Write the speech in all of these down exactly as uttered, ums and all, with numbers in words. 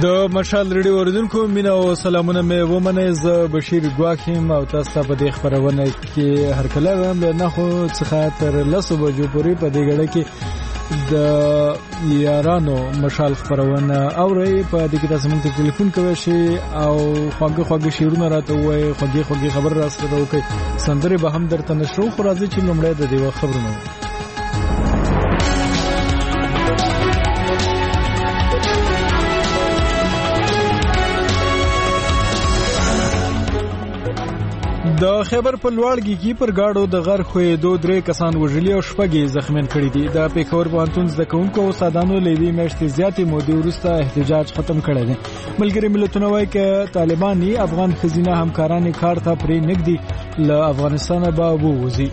د مشال ریډیو اوریدونکو مینا او سلامونه مې ومنه. زه بشیر ګواکیم او تاسو په دې خبرونه کې هر کله هم نه خو څخه تر لسو بجو پورې په دې غړې کې د یارانو مشال خبرونه اوري. په دې کې تاسو موږ ته ټلیفون کوئ شي او خواږه خواږه شیرونه راته وایي، خواږه خواږه خبر راسره وکړي، سندره به هم درته نشرو. خو راځي چې لومړی د دې خبرونه د خیبر په لوړګي کې پر گاډو د غر خوې دوه درې کسان وژلي او شپږ زخمیان کړي دي. د پیښور پوهنتون زده کوونکو او استادانو لوي میاشتې زیاتې مودې وروسته احتجاج ختم کړی دی. ملګری ملتونه وایي چې طالبان افغان خزینه همکاران کار ته پرې نګدي له افغانستانه به ووځي.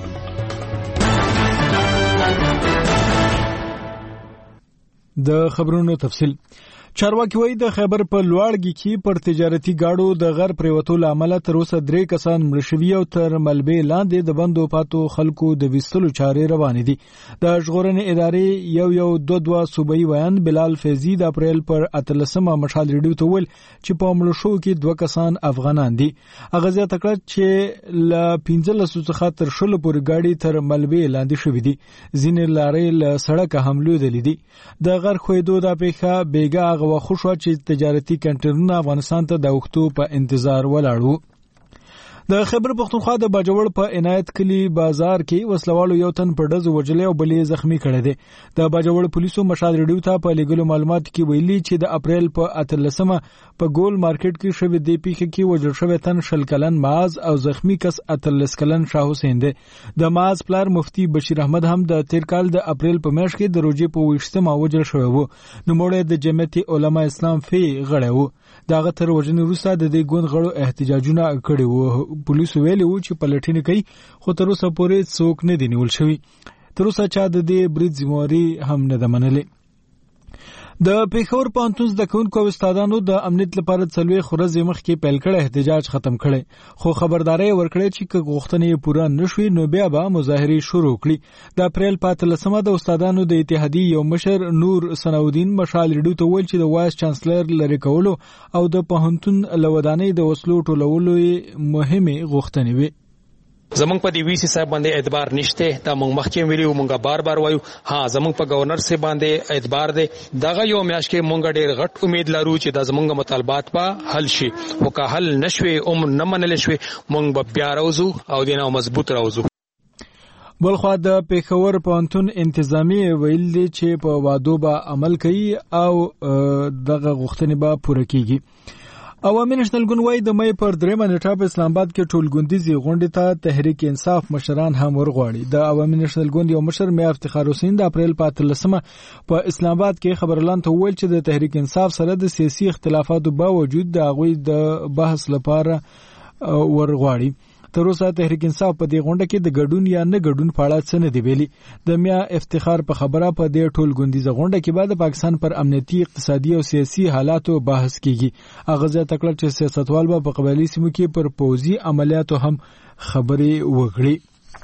د خبرونو تفصیل. چارواکي وایي د خیبر په لوړګي کې پر تجارتي گاډو د غر پریوتو لامل تر اوسه درې کسان مړ شوي او تر ملبې لاندې د بندو پاتو خلکو د وستلو چارې روانې دي. د ژغورنې ادارې یو یو دو دوه صوبایي ویان بلال فیضي د اپریل پر اتلسمه مشال ریډیو ته ویل چې په مړو شو کې دوه کسان افغانان دي. هغه زیاته کړه چې ل پنځلس څخه تر شلو پورې گاډي تر ملبې لاندې شوې دي. ځینې لارې له سړک حملو دي دي. د غر خوېدو د پیښه بیګا غوا خوشو چې تجارتي کنټرونه افغانستان ته د وختو په انتظار ولاړو. د خیبر پختونخوا د باجوړ په عنایت کلی بازار کې وسلوالو یو تن په ډز وجلې او بلې زخمی کړي دي. د باجوړ پولیسو مشال ریډیو ته په لګلو معلومات کې ویلي چې د اپریل په اتلسمه په ګول مارکیټ کې شوې دی پیښه کې وجل شوی تن شل کلن معاذ او زخمی کس اتلس کلن شاه حسین دی. د معاذ پلار مفتی بشیر احمد هم د تیر کال د اپریل په میاشت کې د روزې په وشتمه وجل شوی وو. نو موږ د جمعیت علما اسلام فی غړی وو. داغه تر وژنې وروسته د دې ګوند غړو احتجاجونه کړي وو. پولیسو ویلي وو چې پلټنې کوي خو تر اوسه پورې څوک نه دی نیول شوی. تر اوسه چا د دې برید ذمہواری هم نه ده منلې. د پیښور پوهنتون زده کوونکو او استادانو د امنیت لپاره څلوي خورځې مخکې پیل کړی احتجاج ختم کړي، خو خبرداري ورکړي چې که غوښتنې پوره نشوي نو بیا به مظاهره شروع کړي. د اپریل په اتلسمه د استادانو د اتحادیې یو مشر نور ثناءالدین مشال ریډیو ته ویل چې د وایس چانسلر لری کولو او د پوهنتون لودانۍ د وسلو ټولولو مهمه غوښتنې وي. زمونږ په دی وی سی صاحب باندې اعتبار نشته، دا مونږ مخکې ویلو، مونږه بار بار وایو. ها زمونږ په گورنر سے باندې اعتبار دی. دغه یو میاش کې مونږ ډېر غټ امید لرو چې د زمونږ مطالبات به حل شي. او که حل نشوي او نه منل شوي مونږ به بیا راوځو او دینه مضبوط راوځو. بلخوا د پیښور پوهنتون انتظامی ویل دي چې په وادو به عمل کوي او دغه غوښتنې به پوره کیږي. عوامي نېشنل ګوند وايي د مې پر درېمه نیټه په اسلام آباد کې ټولګوندیزي غونډې ته تحریک انصاف مشران هم ورغواړي. د عوامي نېشنل ګوند یو مشر مې افتخار حسین د اپریل په اتلسمه په اسلام آباد کې خبرلان ته ویل چې د تحریک انصاف سره د سیاسي اختلافاتو باوجود د هغوی د بحث لپاره ورغواړي. تر اوسه تحریک انصاف په دې غونډه کې د ګډون یا نه ګډون په اړه څه نه دی ویلي. د میا افتخار په خبره په دې ټولګوندیزه غونډه کې بعد پاکستان پر امنیتي، اقتصادي او سیاسي حالاتو بحث کیږي. هغه ځکه تکړه چې سیاستوال به په قبایلی سیمو کې پر پوځي عملیاتو هم خبرې وکړي.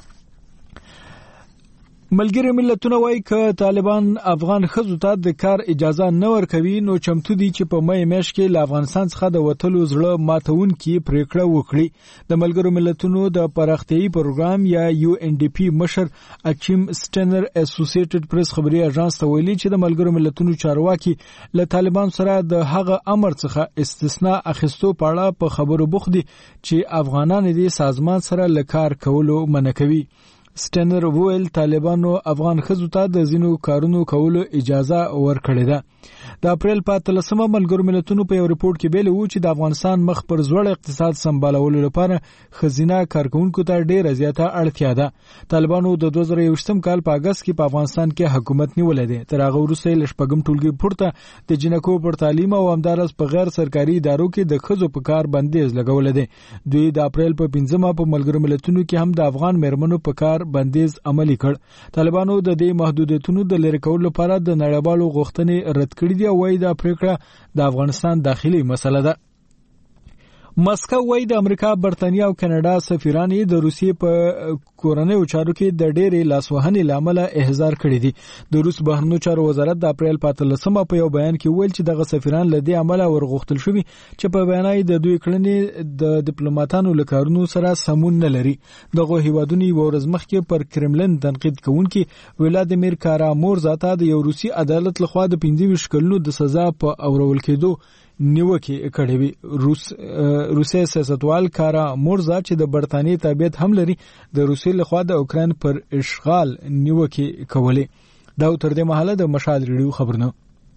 ملګری ملتونه وایي چې طالبان افغان ښځو ته د کار اجازه نه ورکوي نو چمتو دي چې په مې میاشت کې له افغانستان څخه د وټلو زړه ماتونکي پریکړه وکړي. د ملګرو ملتونو د پراختیايي پروګرام یا یو ان ډي پی مشر اچیم سټنر اسوسییټډ پریس خبري اژانس ته ویلي چې د ملګرو ملتونو چارواکي له طالبان سره د هغه امر څخه استثناء اخیستو په اړه په خبرو بوخت دي چې افغانان دې سازمان سره لکار کولو منع کوي. سټنر وویل طالبانو افغان ښځو ته د ځینو کارونو کولو اجازه ورکړې ده. د اپریل په اتلسمه ملګرو ملتونو په یو ریپورت کې ویلي وو چې د افغانستان مخ پر زوړ اقتصاد سمبالولو لپاره ښځینه کارکونکو ته ډېره زیاته اړتیا ده. طالبانو د دوه زره یوولسم کال په اگست کې په افغانستان کې حکومت نیولې ده. تر هغه وروسته له شپږم ټولګي پورته د جنکو پر تعلیم او همدارس په غیر سرکاري ادارو کې د ښځو په کار بندیز لګولې ده. دوی د اپریل په پنځمه په ملګرو ملتونو کې هم د افغان مېرمنو په کار بندیز عملی کړ. طالبانو د دې محدودیتونو د لری کولو لپاره د نړیوالو غوښتنې رد کړې دي او وايي دا پریکړه د افغانستان داخلي مسله ده. مسکو وايي د امریکا، برتانیا او کاناډا سفیران د روسیې په کورنیو چارو کې د ډېرې لاسوهنې لامل احضار کړی دي. د روس بهرنیو چارو وزارت د اپریل په اتلسمه په یو بیان کې ویل چې دغه سفیران له دې عمله ورغوښتل شوي چې په بیانای د دوی کړنې د ډیپلوماټانو له کارونو سره سمون نه لري. دغه هیوادونو یو ورځ مخکې پر کرملن تنقید کوونکي ولادیمیر کارامورزا ته د یو روسي عدالت لخوا د پنځه ویشت کلونو د سزا په اورول کېدو نیوکه کړې وي. روس روسي سیاستوال کارامورزا چې د برتانیې تابعیت هم لري د روسي لخوا د اوکران پر اشغال نیوکه کولې. دا تر دې مهاله د مشال ریډیو خبرونه.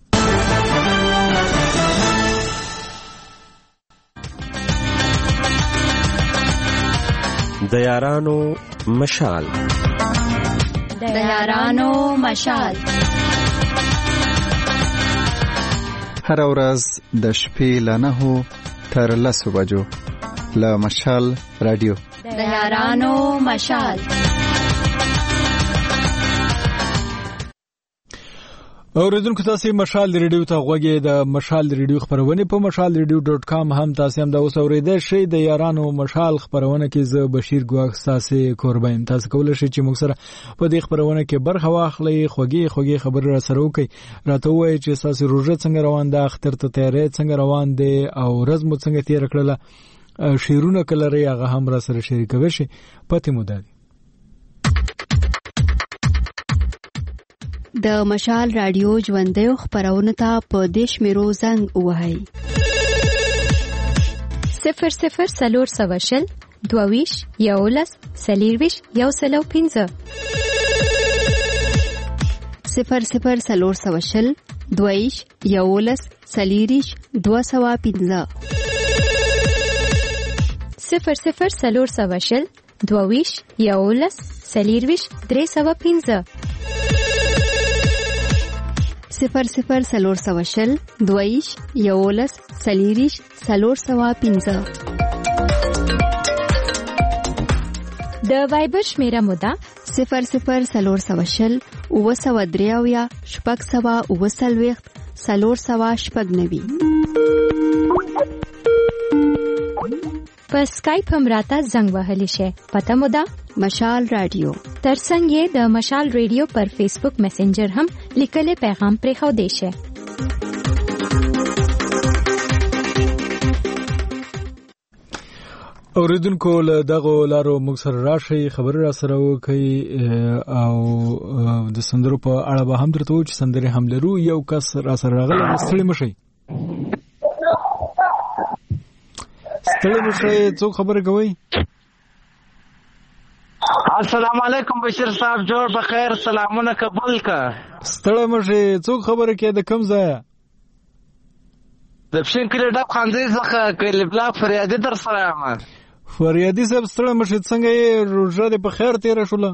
د یارانو مشال د یارانو مشال هر ورځ د شپې له نهو تر لسو بجو له مشال رادیو د یارانو مشال. اوریدونکو تاسو مشال ریډیو ته غوږی د مشال ریډیو خبرونه په مشال ریډیو ډاٹ کام هم تاسو هم دا اوس اوریدل شئ. د یارانو مشال خبرونه کې زه بشیر ګواښ تاسو قربان تاسو کولای شئ چې موږ سره په دې خبرونه کې برخه واخلئ. خوږی خوږی خبر را سره وکړئ. راته وایي چې تاسو روزه څنګه روان ده، اختر ته تیاری څنګه روان دي او ورځ مو څنګه تیر کړله. شیرونه کله ری هغه هم را سره شریکوي شي. پته مو ده د مشال رادیو ژوندۍ خبرونه ته په دیش میرو زنګ وهاي صفر صفر سلور سواشل دوویش یولس سلیرویش یو سلو پینزه صفر صفر سلور سواشل دوویش یولس سلیریش دو سوا پینزه صفر صفر سلور سواشل دوویش یولس سلیرویش درې سوا پینزه صفر صفر سلور سواشل دویش یولس سلیریش سلور سوا پینزه. د وایبر شمیره مودا صفر صفر سلور سواشل اوه سوا دریاویا شپږ سوا اوه سلویخت سلور سوا شپږ نوي. په سکایپ هم راته زنګ وهلی شي. پته مودا مشال رادیو. ترڅنګ یې د مشال ریډیو پر فیسبوک میسنجر هم لیکلي پیغام پرې خو دی شي. اوریدونکو له دغه لارو موږ سره راشي خبر را سره وکي او د سندرو په اړه به هم درته و چې سندري هم لرو. یو کس را سره راغلی ستړي مشي ستړي مشي څو خبره کوي. السلام علیکم بشیر صاحب جوړ بخیر سلامونه قبول کا. ستړي مشي څو خبره کې د کم ځای د پښین کلی ډب خانځي څخه کلی بلا فریادي در سره ما فریادي صاحب ستړي مشي څنګه یې روزه د په خیر تیر شوله؟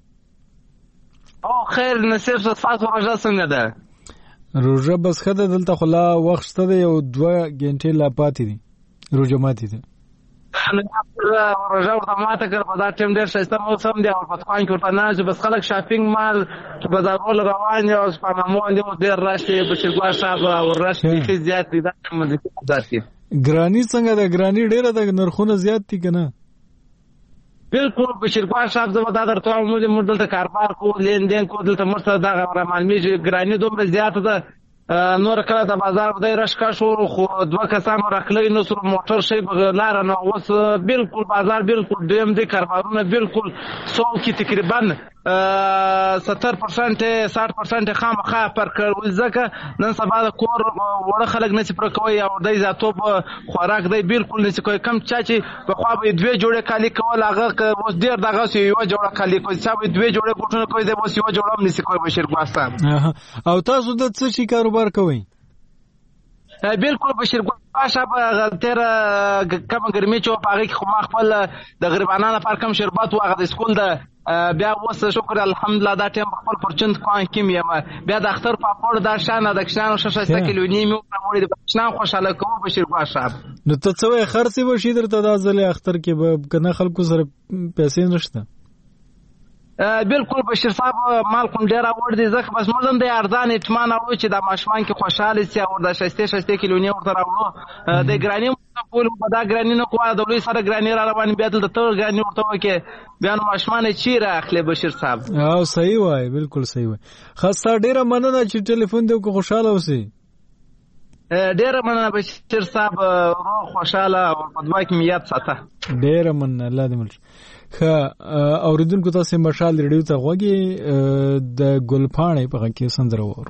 او خیر نصیب صفات روزه څنګه ده؟ روزه بس خده دلته خلا وخت ته یو دوه غنټې لا پاتې دي روزه ماتې ده. روزه ورته ماته کړ په دا ټیم ډېر ښایسته موسم دی او په خوان کې ورته ناز بس خلک شاپینګ مال بازارونه روان دي او سپانمو دي ډېر راشي بشیر ګواه صاحب او راشي کې زیات دي دا مزه ذاتي ګرانی څنګه ده؟ ګرانی ډېره ده نرخونه زیات دي کنه؟ بالکل بشیر ګواه صاحب زما دا درته موږ دلته کاروبار کو لین دین کو دلته مرسته دا معلومیږي ګرانی دومره زیات ده. نور کله د بازار بدای رشکا شو خو دوه کسان راخلې نو سر موټر شي بغلار نه اوس بالکل بازار بالکل دیم دي کاروبارونه بالکل سو کې تقریبا ستر پرسنټ ساठ پرسنټ خامخا پر کړ ځکه نن سبا د کور وړه خلک نشي پر کوي او دای ذاتوب خوراک دی بالکل نشي کوي. کم چا چې په خوا به دوه جوړه کالی کول هغه اوس ډیر دغه یو جوړه کالی کوي چې به دوه جوړه کوټونه کوي د اوس یو جوړه هم نشي کوي بشیر ګواه صاحب. او تاسو د څه شي کاروبار کوئ؟ بالکل بشیر ګواه صاحب تیر کم ګرمي چې په هغه کې خو ما خپل د غریبانو لپاره کم شربت او هغه د سکول د بیا اوس شکر الحمدلله دا ټیم خپل پرچند کوان کیم یم بیا د اختر په پور دا شانه د کښانو ششه کیلو نیمه وړي د کښان خوشاله کوم بشیر ګواه صاحب. نو ته څه وای خرڅي وشي درته دا ځلې اختر کې به کنه خلکو سره پیسې نشته؟ بالکل بشیر صاحب مال کوم ډیر اور دي ځکه بس موږ هم د ارزان اطمینان او چې د ماشومان کې خوشاله سي او د شسته شسته کیلونی ورته راوړو د ګرانی پول په دا ګرانی نه کوه د لوی سره ګرانی را روان بیا د تور ګرانی ورته وکي بیا نو ماشومان چی راخلي بشیر صاحب. او صحیح وای بالکل صحیح وای. خاصه ډیره مننه چې ټلیفون دې کو خوشاله اوسې. ډیره مننه بشیر صاحب روغ خوشاله او په دوا کې میات ساته. ډیره مننه الله دې مل. خا اوریدونکو تاسو مشال ریډیو ته غوږی د ګلپاڼې په کې سندره وره.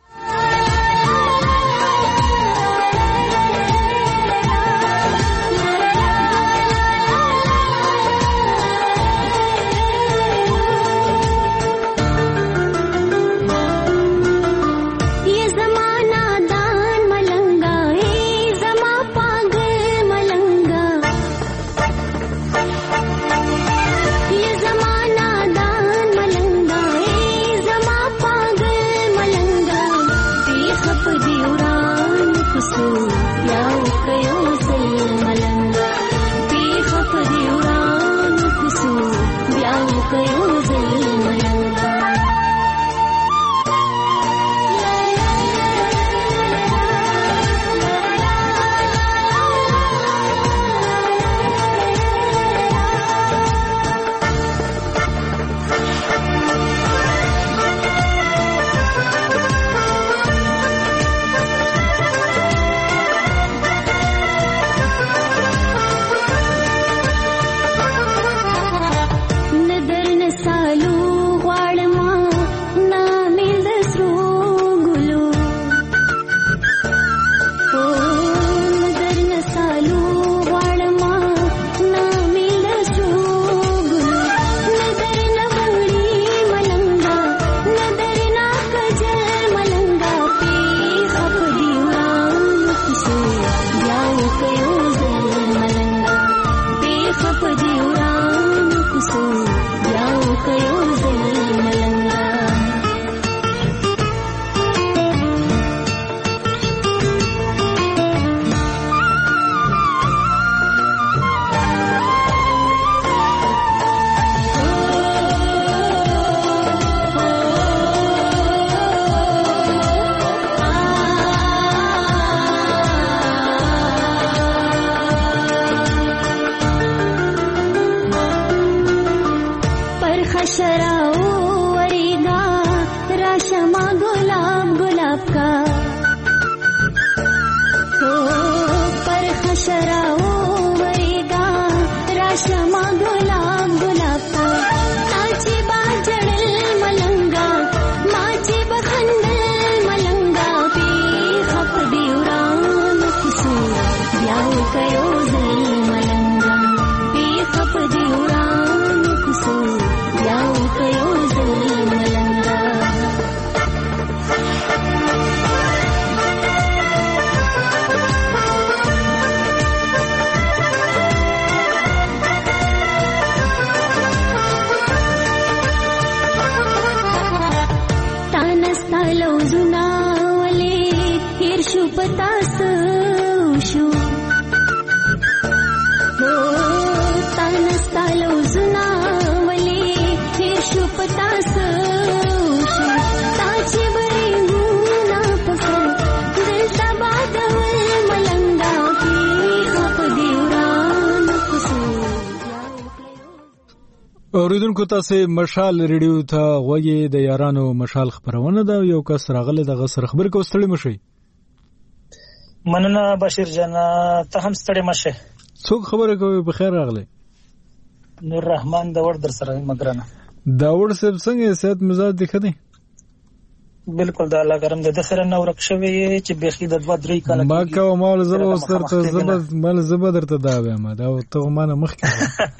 اوریدونکو تاسو مشال ریډیو ته غوږی د یارانو مشال خبرونه ده یو کس راغله د غسر خبر کو ستړي مشي. مننه بشیر جان ته هم ستړي مشه. څوک خبره کوي په خیر راغله؟ نور رحمان دا ور در سره مګرانه. دا ور سب څنګه صحت مزاج دښه بالکل دا الله کرم د سره نو رکشوي چې بيخي د دوه درې کاله ما کوم مال زبر سر ته زبر مال زبر درته دا وایم دا ته مانه مخ کې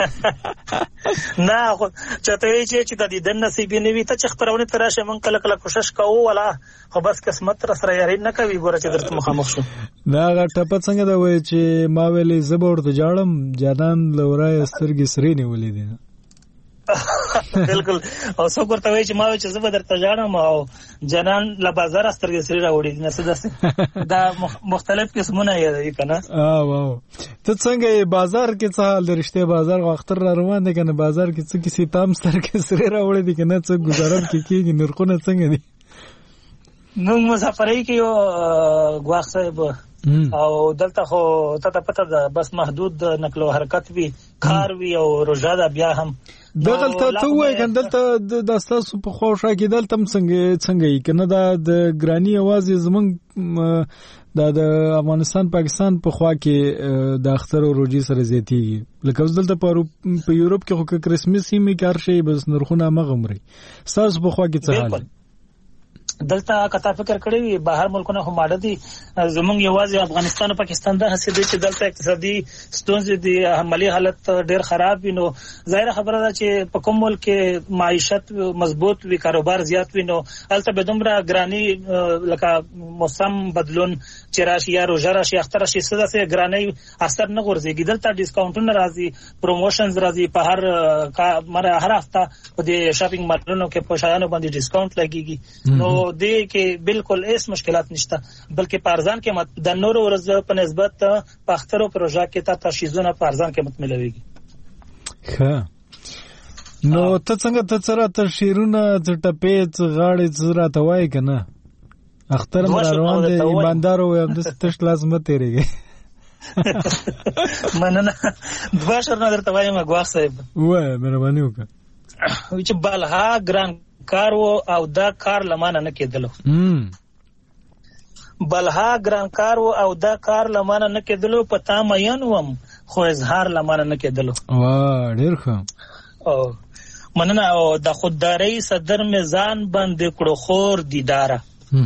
نه چته چې د دې د نصیب نیوي ته چې خبرونه تراشه من کله کله کوشش کوو ولا خو بس قسمت را سره یاري نه کوي ګوره چې درته مخامخ شو دا غټه په څنګه دا وای چې ما ویلې زبر ته جاړم جانان لورای سترګې سری نیولې دي بالکل. او څوک ورته وایي چې ما چې زه به درته ژاړم او جنان له بازاره سترګې سرې راوړي نه څه داسې دا مختلف قسمونه یې که نه. واو ته څنګه بازار کې څه حال دی؟ رښتیا بازار خو اختر را روان دی که نه؟ بازار کې څه کیسې تام سترګې سرې راوړي دي که نه؟ څه ګزاره پکې کېږي؟ نرخونه څنګه دي؟ موږ مسافرۍ کې یو ګواښ صاحب او دلته خو ته ته پته ده بس محدود نقل و حرکت وي، کار وي او روژه ده بیا هم. دغلته ته ووایې که دلته د ستاسو په خوا شا کې دلته هم څنګه څنګه یي که نه؟ دا د ګراني یوازې زمونږ دا د افغانستان پاکستان په خوا کې د اختر او روژې سره زیاتېږي. لکه اوس دلته په یوروپ کې خو که کرسمس هم کار شي بس نرخونه همغه مري. ستاسو په خوا کې څه حال دی؟ دلته کتا فکر کړی وي بهر ملکونه خو ماډه دي، زمونږ یوازې افغانستان او پاکستان دا هڅه دي چې دلته اقتصادي ستونزې دي، عملی حالت ډیر خراب وي. نو ظاهره خبره ده چې په کوم ملک کې معیشت مضبوط وي، کاروبار زیات وي، نو هلته به دومره ګرانی لکه موسم بدلون چې راشي یا روژه راشي اختر راشي څه داسې ګرانی اثر نه غورځېږي. دلته ډیسکاونټونه راځي، پروموشنز راځي، په هر مره هر هفته په دې شاپینګ مالونو کې په شیانو باندې ډیسکاونټ لګیږي. نو دې کې بالکل هیڅ مشکلات نشته، بلکې په ارزان قیمت د نورو ورځو په نسبت په اختر او پروژه کې تا تشیزونه په ارزان قیمت ملويږي. ښه نو ته څنګه ته سره ته شیرونه ته ټپې ته غاړې ته راته وایې که نه؟ اختر مې روان دی ایماندار ووایم داسې تش لاس مه تېرېږئ. مننه. دوه شرونه درته وایم ګواښ صاحب. ووایه مهرباني وکړه. چې بلها ګران کار و او دا کار لمانه نه کېدلو. بلها ګران کار و او دا کار لمانه نه کېدلو، په تا مین وم خو اظهار لمانه نه کېدلو. وا ډېر ښه. او مننه. او د خوددارۍ صدر مې ځان باندې کړو خور دیداره.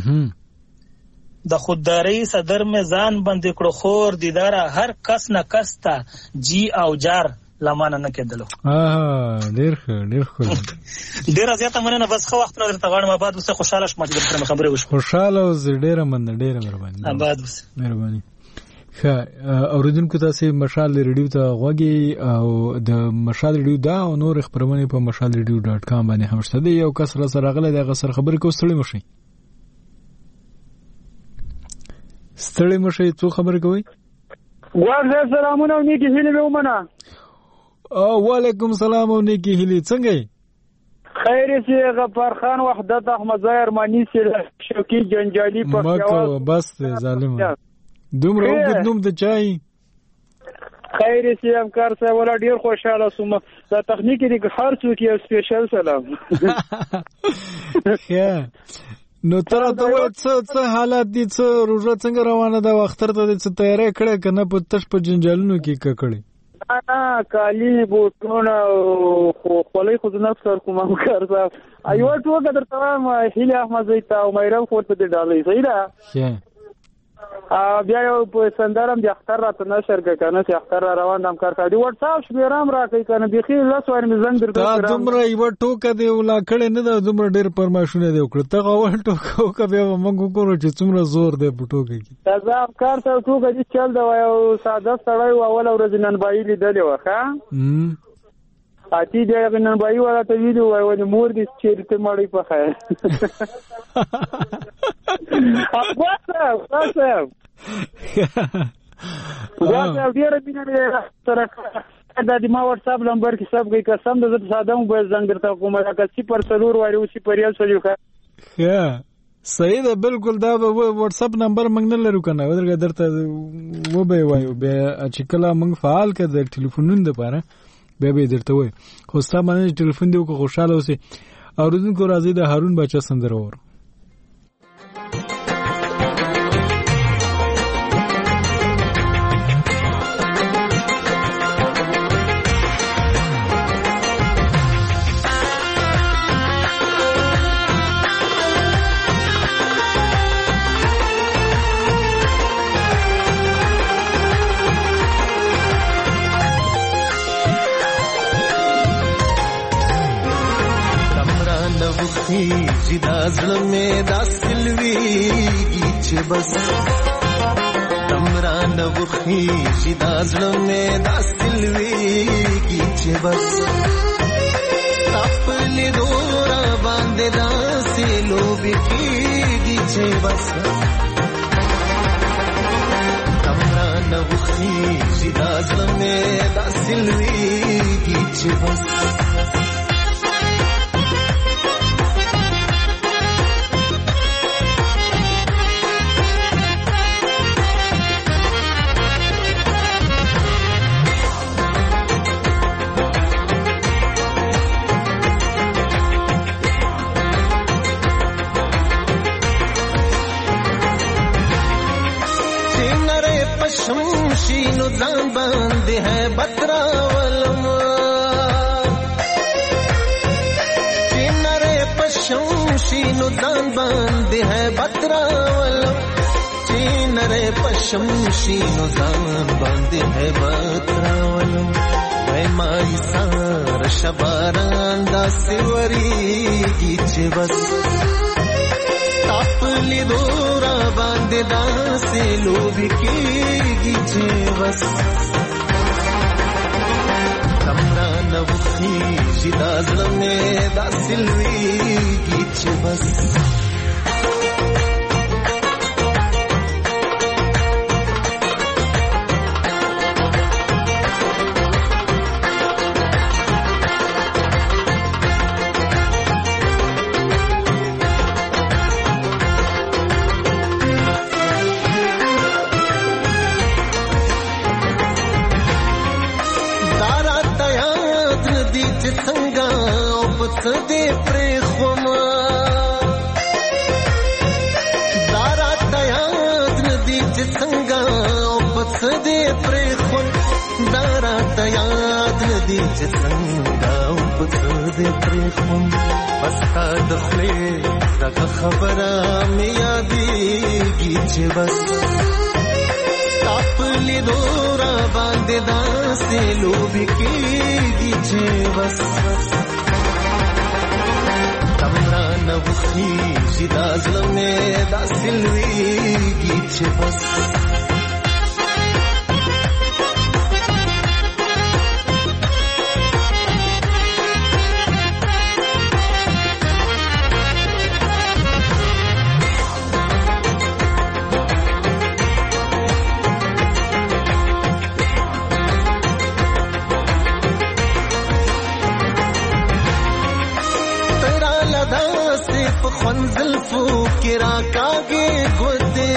د خوددارۍ صدر مې ځان باندې کړو خور دیداره، هر کس نه کس ته جی او جار لمانه نه کېدلو. اه ډېر ښه ډېر ښه. ډېره زیاته مننه. بس ښه وختونه درته غواړم. آباد اوسه، خوشحاله شوم چې درسره خبرې وشوې. خوشحاله اوسې، ډېره مننه، ډېره مهرباني. آباد اوسه. مهرباني. ښه اورېدونکو تاسې مشال ریډیو ته غوږی او د مشال ریډیو دا او نور خبرونه په مشال ریډیو ډاټ کام باندې هم شته. یو کس را سره راغلی دی، هغه سره خبرې کوو. ستړي مه شئ ستړي مه شئ څو خبرې کوئ؟ ورته سلامونه او نیکی هیلې مې ومنه. وعلیکم سلام او نیکی هیلې، څنګه یې؟ خیر سي غفار خان، وحدت احمد ظاهر مانی سي شوقي جنجالي په مکو بس ظالم دومره وګد نوم د چای. خیر سي همکار صاحب ولا ډیر خوشاله سوم. دا تخنیکی دی هر څوک یو سپیشل سلام. ښه نو تر ته څه څه حالات دي؟ څه روژه څنګه روانه ده؟ اختر ته څه تیاری کړې که نه؟ په تش په جنجالونو کې ککړې نه کالی بوټونه خو خولۍ خو نه سر کوم همکار صاحب. ایو ټوګه درته وایم هیله احمد زیتا او مېرم خو ته ډالۍ صحیح ده. بیا یو په سندرم د اختر راته نشر کنه چې اختر را روان دم کار کوي. واتس اپ شمیرام راکې کنه بيخي لاس ور مې زنګ درته دا دومره یو ټوکه دی ولا کړي نه دا دومره ډېر پرماشونه دی وکړه ته غوړ ټوکه وکړه موږ وګورو چې څومره زور دی په ټوکه کې. دا ځم کار ته ټوکه دي چل دا یو ساده سړی و اول ورځ نن بای لیدلې وخه اتی دې نن بای ولا ته ویډیو وای ولې مور دې چیرته مړی په خیر. واسه واسه دا ډیره بینه سره دا د ما واتس اپ نمبر کې سب کې قسم د زړه ساده مو به زنګ درته کومه کا صفر سلور وایي او صفر یو سلور ښه صحیح ده بالکل. دا واتس اپ نمبر موږ نه لرو کنه ورګه درته و به وایو به چې کله موږ فعال کړو د ټلیفونونو لپاره به به درته وای خو ستاسو باندې ټلیفون دی کو خوشاله اوسئ. اوریدونکو راځي د هارون بچا سندره ور جدا زړه مې داسل ویږي چې بس تمرا نه وخی جدا زړه مې داسل ویږي چې بس خپل دورا باندې داسې لوبې کېږي چې بس تمرا نه وخېږي دا زړه مې داسې لویږي چې بس شینو ځان باندې ہے بتراولم چینره پښم شینو ځان باندې ہے بتراولم چینره پښم شینو ځان باندې ہے بتراولم وای مای سار شباران دا سیوریږي چې بس خپل دورا باندې داسې لوبې کېږي چې بس تمرا نه وخېږي دا زړه مې داسې لویږي چې بس دې پرې خوما دارا تیاد ندی چې څنګه او پس دې پرې خون دارا تیاد ندی چې څنګه او پس دې پرې خون بس تا د خپلې دا خبره مې یادېږي چې بس خپل دورا باندې داسې لوبې کېږي چې بس تمرا نه وخېږي دا زړه مې داسې لویږي چې بس خنزل فو کرا کاگے گوتے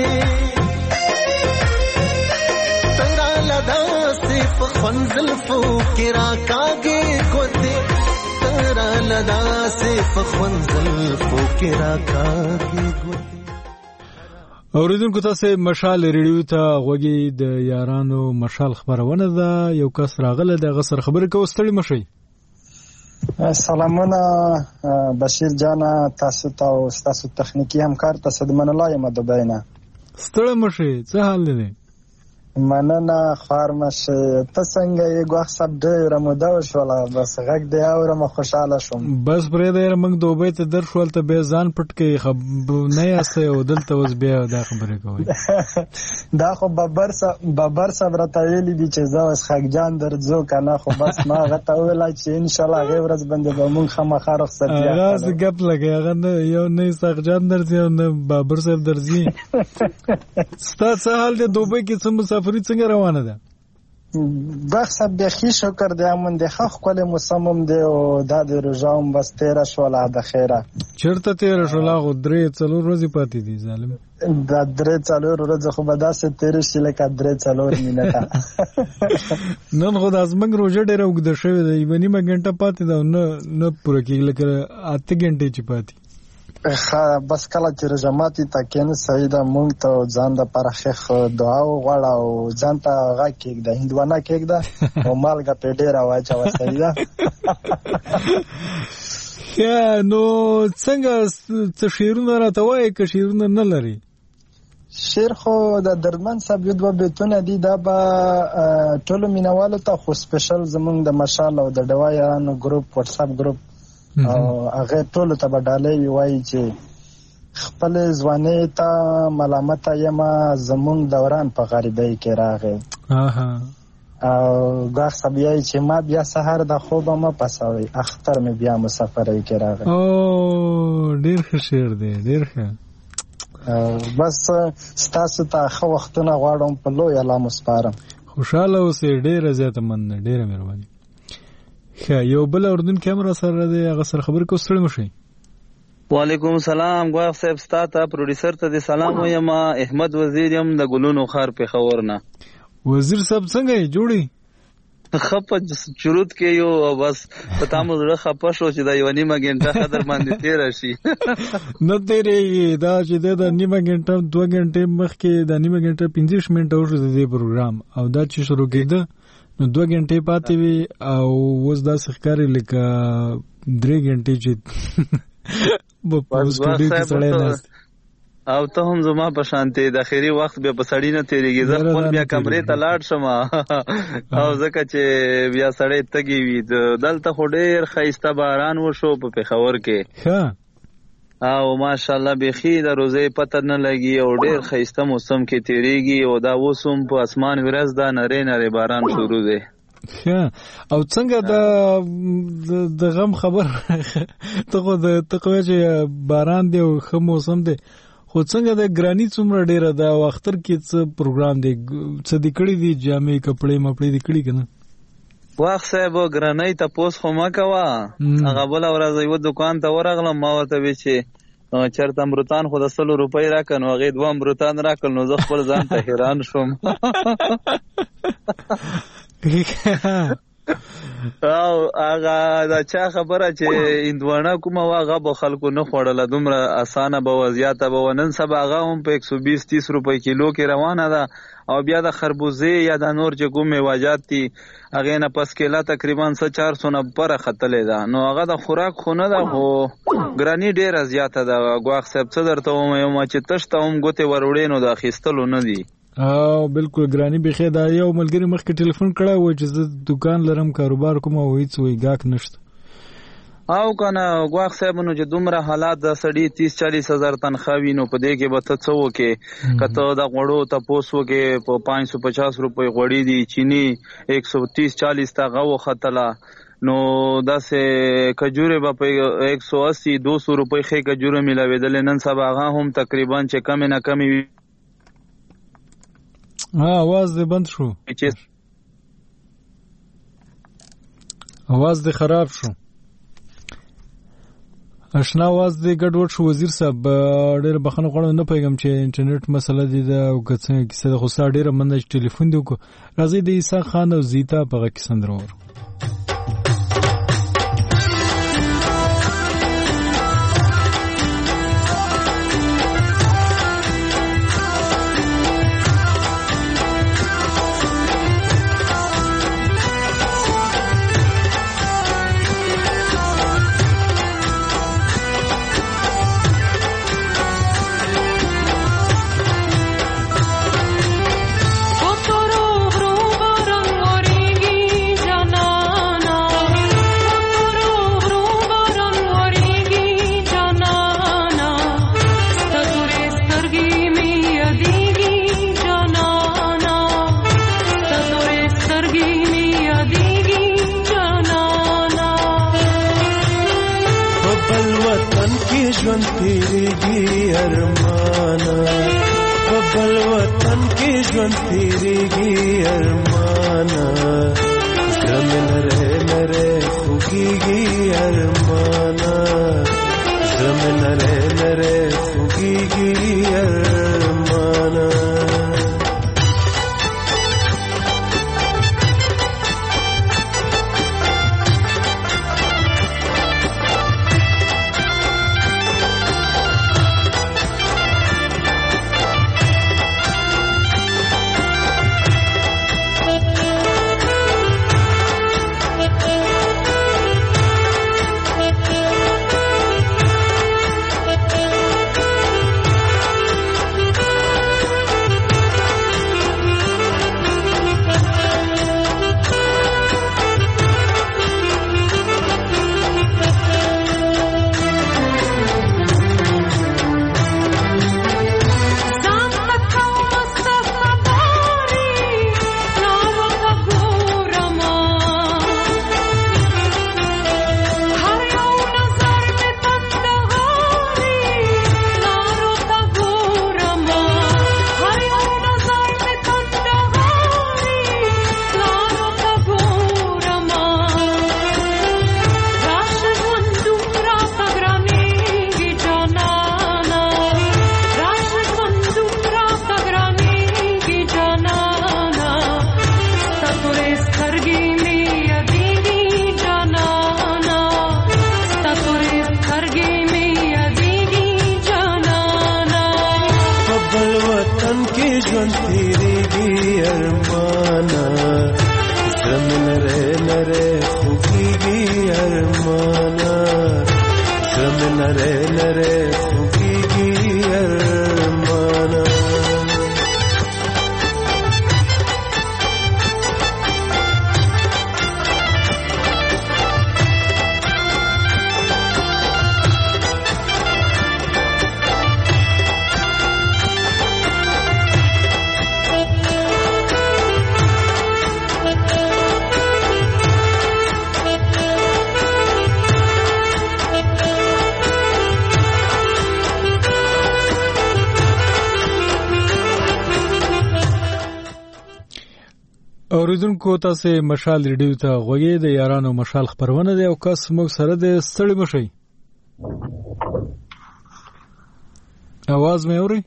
تیرا لدا صرف خنزل فو کرا کاگے گوتے تیرا لدا صرف خنزل فو کرا کاگے گوتے. اوریدونکو تاسو مشال ریډیو ته غوږی د یارانو مشال خبرونه ده یو کس راغله د غسر خبر کو ستړي مشي. سلامونه بشیر جانا تاسو ته او تاسو تخنیکی همکار تاسو د منلای یم د بینه ستړي مشي څه حال دی مننه خارمشه ته څنګه یې ګوښ سب ډېر موده وشوله بس غږ دی اورم خوشاله شوم بس پرې دی موږ دوبۍ ته در شول ته به ځان پټ کې خب نه یاسته او دلته اوس بیا دا خبره کوي دا خو ببر صاحب ببر صاحب راته ویلي دي چې زه اوس خګجان درځو کنه خو بس ما غته ویلا چې ان شاء الله غیر ورځ باندې به موږ خامخا رخصت یا راز ګپ لګي هغه یو نه خګجان درځي او نه بابر صاحب درځي ستاسو حال دی دوبۍ کې څه مسافري څنګه روانه ده بخ سب بخي شکر دی امون د خخ کله مصمم دی او د روزام بس تیرا شولا د خیره چرته تیرا شولا غو درې څلور ورځې پاتې دي ظالم د درې څلور ورځې خو به داسې تیرې شي لکه درې څلور منټه نن خو د ازمنګ روزه ډېره اوږده شوې ده یوه نیمه ګنټه پاتې ده نه نه پوره کېږي لکه اته ګنټې چې پاتې بس کله چې رجماتي تکین سیدا مونږ ته ځان د پرخخ دعا وغواړه او ځان ته غا کېږده هندوانه کېږده او مالګه په ډېره واچوه سیدا یا نو څنګه څه شعرونه راته وایي که شعرونه نه لري شعر خو د دردمن صاحب یو دوه بیتونه دي دا به ټولو مینوالو ته خو سپیشل زمونږ د مشال او د ډوایانو ګروپ واتساپ ګروپ او هغه ټول ته بدالې وایي چې خپل ځواني ته ملامت یم زمونږ دوران په غریبۍ کې راغی اها او غاښ سبیای چې ما بیا سهار د خوبه ما پسوي اختر مې بیا مسافرۍ کې راغی. او ډیر ښه شعر دی، ډیر ښه. بس ستاسو ته ښه وختونه غواړم په لوی الله مسپارم. خوشاله اوسئ، ډیره زیاته مننه، ډیره مهرباني. ښه یو بل اردن کیمرا سره دی، هغه سره خبرې کو ستړي مشئ. وعلیکم السلام غواخ صاحب، ستاته پروډوسر ته د سلام وایم. احمد وزیر یم د ګلونو خار په خور نه. وزیر صاحب څنګه یې جوړی؟ خپ چروت کې یو بس پتا مو زړه خپه شو چې دا یو نیمه غنټه خطر باندې تیر شي. نه تیرې دا چې دا نیمه غنټه دوه غنټه مخکې دا نیمه غنټه پنځه منټه وشو د دې پروګرام، او دا چې شروع کېده نو دوه غنټه پاتې وي او اوس دا ښکاري لکه درې غنټه چې په سټوډیو کې سړی ناست. او ته هم زما په شانتي د اخیری وخت بیا په سړی نه تیریږي، زه خپل بیا کمرې ته لاړ شم او ځکه چې بیا سړی تږي وي. دلته خو ډېر ښایسته باران وشو په پېښور کې او ماشاءالله بیخي د روزې پته نه لګي او ډېر ښایسته موسم کې تیریږي او دا اوس هم په اسمان ورځ دا نری نری باران شروع دی. او څنګه د د غم خبر ته خو د تقوی چې باران دی او ښه موسم دی، خو څنګه د ګرانی څومره ډیره ده او اختر کې څه پروګرام دی، څه د کړي دي جامې کپړې مپړې د کړي کنه؟ واخ صاحب ګرانی ته پوس خو ما کوا. هغه بل ورځ یو دکان ته ورغلم، ما ورته وی چې چرته امرتان خو د سلو روپۍ راکنو، هغه دوه امرتان راکل، نو زه خپل ځان ته حیران شوم. او هغه دا چا خبره چې اندوانه کومه واغه به خلکو نه خوړله، دومره اسانه به وضعیت به ونن سبا هغه هم په یک سو بیس تیس روپۍ کیلو کې روانه ده. او بیا د خربوزې یا د نور چې کوم میوه‌جات دي هغه نه پس کېلا تقریبا چار سو نه پر خطلې ده، نو هغه د خوراک خو نه ده، خو ګرانی ډیره زیاته ده. غواخ صاحب څه درته وایم چې تشته هم ګوتې وروړې نو د اخیستلو نه دي. او بالکل ګرانی بخې دا یو ملګری مخکې ټلیفون کړه و چې زه دکان لرم کاروبار کوم او هیڅ وی گاک نشته. او کنه غواخ صاحب نو چې دومره حالات د سړی تیس چالیس هزار تنخواه وي نو په دې کې به ته څه وکې؟ کته د غوړو تپوس وکې په پانچ سو پچاس روپۍ غوړي دي، چینی ایک سو تیس چالیس تا غو خطلا، نو داسې کجوره به په ایک سو اسی دو سو روپۍ خې کجوره ملاوېدل. نن سبا هغه هم تقریبا چې کم نه کم وي. ها आवाज دې بند شو، आवाज دې خراب شو، آشنا आवाज دې ګډوډ شو. وزیر صاحب ډېر بخښنه غواړم، نه پوهېږم چې انټرنیټ مسله دې ده او که څنګه کیسه ده، خو ستا ډېره مننه چې ټلیفون دې وکړو. راځئ د عیسی خان او زیتا په غږ کې سندره واورو. لره خوږیږي ارمانا زمې لره لره خوږیږي ارمانا اوریدونکو تاسو مشال ریډیو ته غوږی د یارانو مشال خبرونه دی او کس موږ سره د ستړي مشي आवाज مې اوري.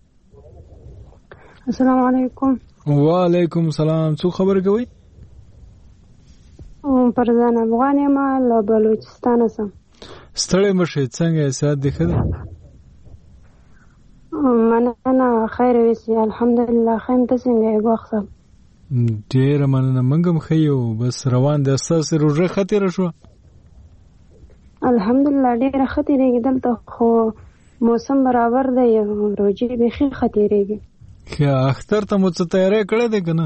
السلام علیکم. وعلیکم السلام. څو خبر کوي؟ پرزان افغان یم له بلوچستان سم. ستړي مشي څنګه سات دی خدای؟ مننه خیر وسی الحمدلله. خیم ته څنګه یې وخت؟ ډیر مننه. منګم خیو بس روان د اساس روزه خطر شو. الحمدلله ډیر خطرېږي دلته خو موسم برابر دی روزي به خیر خطرېږي. خیا اختر ته مو څه تیاری کړی دی کنه؟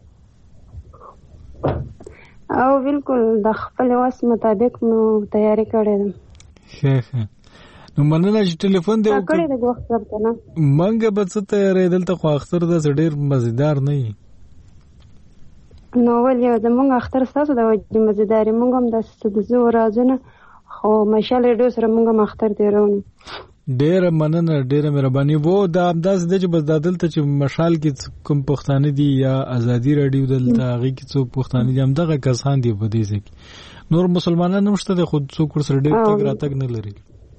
او بالکل د خپل واس مطابق نو تیاری کړی ده. خیا خیا نو مننه چې ټلیفون دی کړی دی وخت ورته نه منګه به څه تیاری دلته خو اختر د ډیر مزیدار نه وي. نو ولې زمونږ اختر ستاسو د وجې مزیداري مونږ هم داسې د زو رازونه خو مشال ریډیو سره مونږ هم اختر تېروو. ډېره مننه ډېره مهرباني. وو دا همداسې دی چې بس دا دلته چې مشال کې کوم پښتانه دي یا ازادي راډیو دلته هغې کې څوک پښتانه دي همدغه کسان دي په دې ځای کې. نور مسلمانان هم شته دی خو څوک ورسره ډېر تګ راتګ نه لري.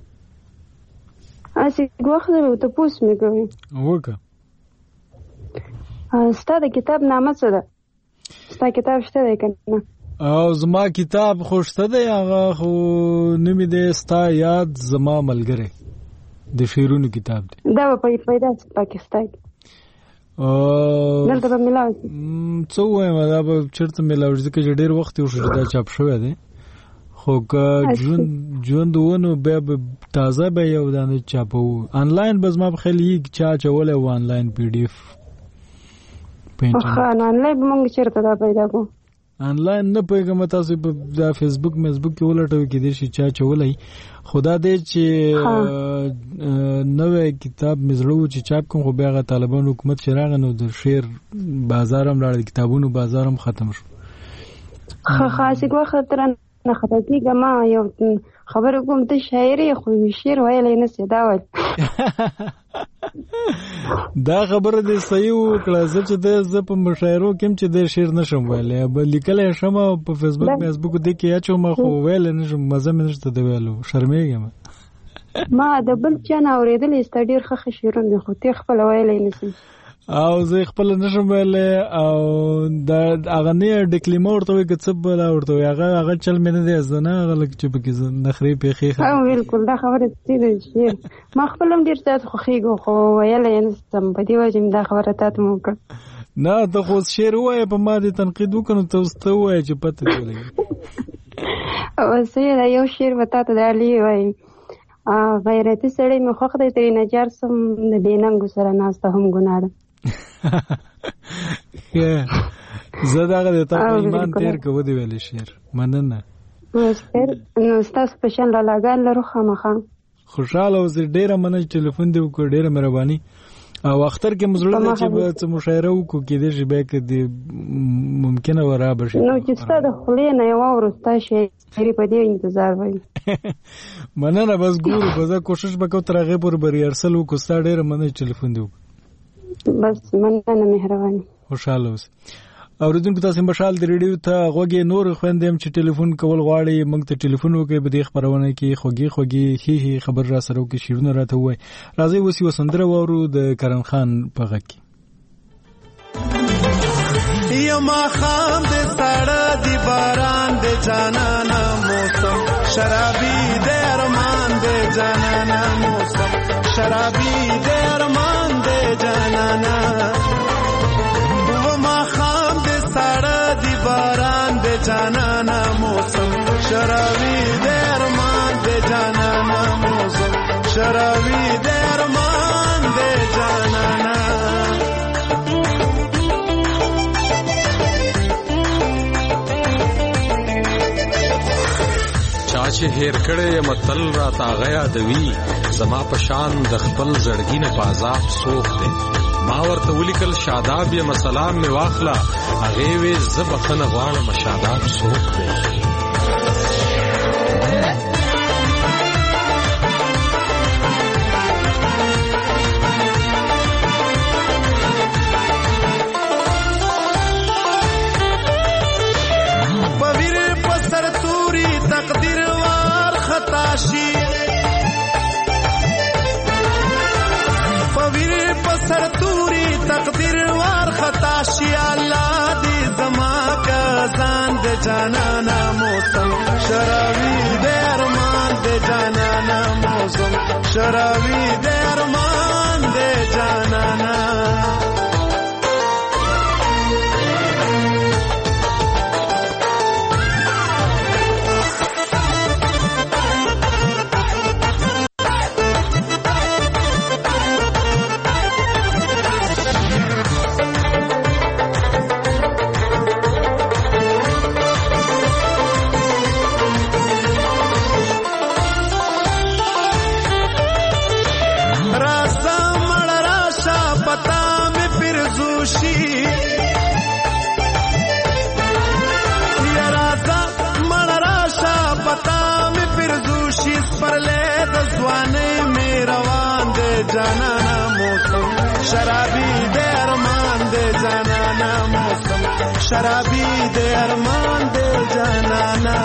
هسې وخت دی تپوس مې کوي وکړه ستا د کتاب نامه څه ده؟ ستا کتاب شته دی که نه؟ او زما کتاب خو شته دی هغه خو نوم یې دی ستا یاد زما ملګری د شعرونو کتاب دی. دا به پیدا شي پاکستان کې دلته به میلاو شي. څه ووایم دا به چېرته میلاو شي ځکه چې ډېر وخت یې وشو چې دا چاپ شوی دی خو که ژوند ونو بیا به تازه به یې او دا نه چاپوو. آنلاین به زما په خیال یې چا اچولی و آنلاین پی ډي اف ښه نو آنلاین به مونږ چېرته دا پیدا کړو؟ آنلاین نه پوهېږم تاسو په دا فیسبوک میسبوک کې ولټوئ کېدای شي چا اچولی. خو دا دی چې نوی کتاب مې زړه و چې چاپ کړم خو بیا هغه طالبان حکومت چې راغی نو د شعر بازار هم لاړ د کتابونو بازار هم ختم شو. ښه خاصې وخت را نه خطا کېږه ما یو خبره کوم ته شاعر یې خو شعر ویلی نه سې دا ویل دا خبره دې صحیح وکړه. زه چې دی زه په مشاعرو کې هم چې دی شعر نه شم ویلی به لیکلی شم او په فیسبوک میسبوک دې کې اچوم خو ویلی نه شم مزه مې نشته د ویلو شرمېږم. ما د بل چا نه اورېدلی ستا ډېر ښه ښه شعرونه دي خو ته خپله ویلی نه سې او زه خپله نه شم ویلی او د هغه نه ډکلیمه ورته وایي که څه بله ورته وایي هغه هغه چل مې نه دی زده نه هغه لږ چې پکې نخرې پېښې بالکل دا خبره صحیح ده شعر ما خپله هم ډېر تاسو خوښېږو خو ویلی یې نه شم په دې وجې مې دا خبره تا ته مې وکړه. نه ته خو اوس شعر ووایه په ما دې تنقید وکړه نو ته اوس ته ووایه چې پته دې ولګي. صحیح ده یو شعر به تا ته د علي وایي غیرتي سړی مې خوښ دی ترې نجار سم د بې ننګو سره ناسته هم ګناه ده. زه دغه د تا په ایمان تیر که ودې ویلی شعر مننه. نو ستاسو په شان لالاګان لرو خامخا خوشحاله اوسې. ډېره مننه چې ټلیفون دې وکړو ډېره مهرباني. او اختر کې مو زړه دی چې به څه مشاعره وکړو کېدای شي بیا که دې ممکنه به رابه شي نو چې ستا د خولې نه یې واورو ستا شاعري په دې انتظار وایي. مننه بس ګورو به زه کوشش به کوو تر هغې پورې به ریهرسل وکړو. ستا ډېره مننه چې ټلیفون دې وکړو. بس مننه مهرباني. خوشحاله اوسئ. اوریدونکو تاسو مشال د ریډیو ته غوږی نور خويندې هم چې ټلیفون کول غواړي موږ ته ټلیفون وکړي په دې خبرونه کې خوږی خوږی هی هی خبر را سره وکړي شیرونه راته وای. راځي وسی وسندره وورو د کرن خان په غږ کې. یما خام د سړه دی باران د جانانا موسم شرابي د ارمان د جانانا موسم شرابي د ارمان د جانانا باران د جانانا موسم شراوی د ارمان د جانانا موسم شراوی د ارمان د جانانا چې هیر کړي متل را تا غیا دوی زما پشان د خپل زړګي نه پازاب سوخ دي ما ورته ولیکل شاداب یم سلام می واخلا هغه وی زبخنه غواړم شاداب سوخ دي پویر پسر توری تقدیر وار خطا شي الله دې زما کا ځان د جانانا موسم شراوی د ارمان د جانانا موسم شراوی د ارمان د جانانا جانانا موسم شرابی د ارمان د جانانا موسم شرابی د ارمان د جانانا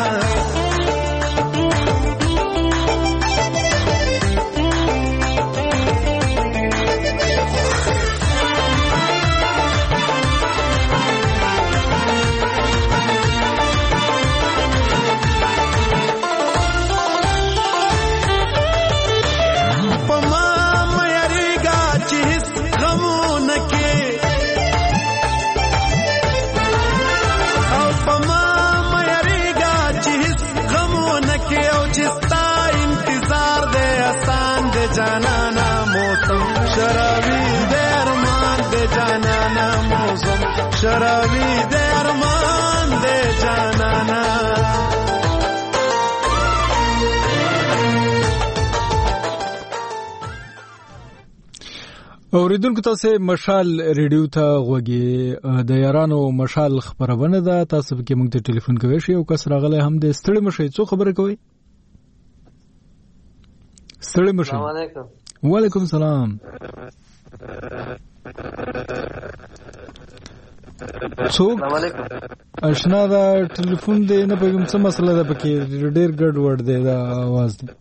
جانانا موسم شراوی د ارمان د جانانا موسم شراوی د ارمان د جانانا اوریدونکو تاسو مشال ریډیو ته غوږی د یارانو مشال خبرونه ده تاسو کې موږ ته ټلیفون کوئ شي او کس راغله هم د ستړي مشي څو خبره کوي ستړي مشي السلام علیکم وعلیکم السلام څوک السلام علیکم اشنا دا ټلیفون دی نه پېږم څه مسله ده پکې ډېر ګډ وډ دی دا आवाज دی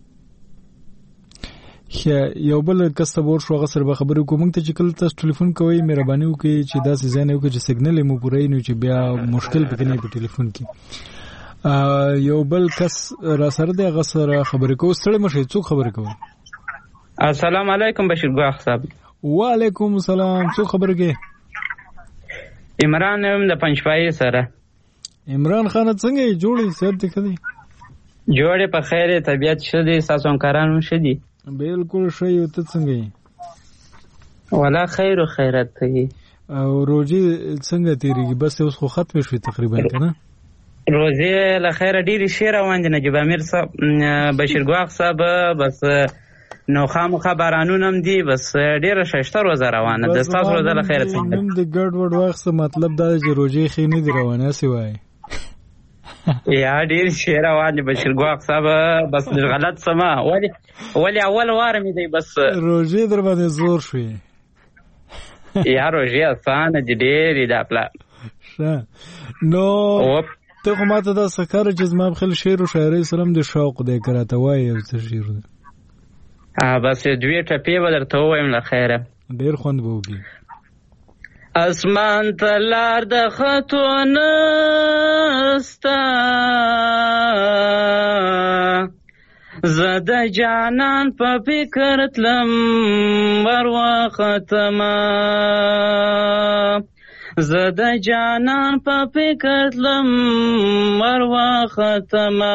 یو بل کس ته ور شو غسر به خبرې کوم ته چې کله تاسو ټلیفون کوئ مهرباني وکړئ چې دا څه ځای نه وکړي چې سیګنل مو پوره نه چې بیا مشکل پکې نه په ټلیفون کې یو بل کس را سره دی غسر خبرې کوو ستړي مشه څوک خبرې کوي السلام علیکم بشیر ګاخ صاحب وعلیکم السلام څوک خبرې کوي عمران هم د پنځپای سره عمران خان څنګه جوړی سر دې کړی جوړه په خیره طبيعت شدي ساسو کارانو شدي بالکل شي ته څنګه ولا خیر او خیرت ته او روزي څنګه تیریږي بس اوس خو ختم شوی تقریبا کنه روزي له خیره ډیری شیر روان دي نجيب امیر صاحب بشیر ګاخ صاحب بس نو خام خبرانون هم دي بس ډیره ششته روزه روانه د تاسو روزه له خیره څنګه نن د ګډ وډ وخت مطلب دا چې روزي خې نه دی روانه سی وای یا ډیر شیر روان دي بشیر ګاخ صاحب بس غلط سما ولی ولی اول واره می دی بس روزي در باندې زور شوی یا روزي آسان دي ډیر دی خپل نو ته خو ماته دا سکر چې زما خپل شعر او شاعري سلام د شوق دی کراته وای او څه شعر دی ا بس دوی ټپی ودرته وایم له خیره ډیر خوند بوږي اسمان تلار د خطو نستا زده جانان په فکر تلم ور وختما زه د جانان په فکر تلم ورواختمه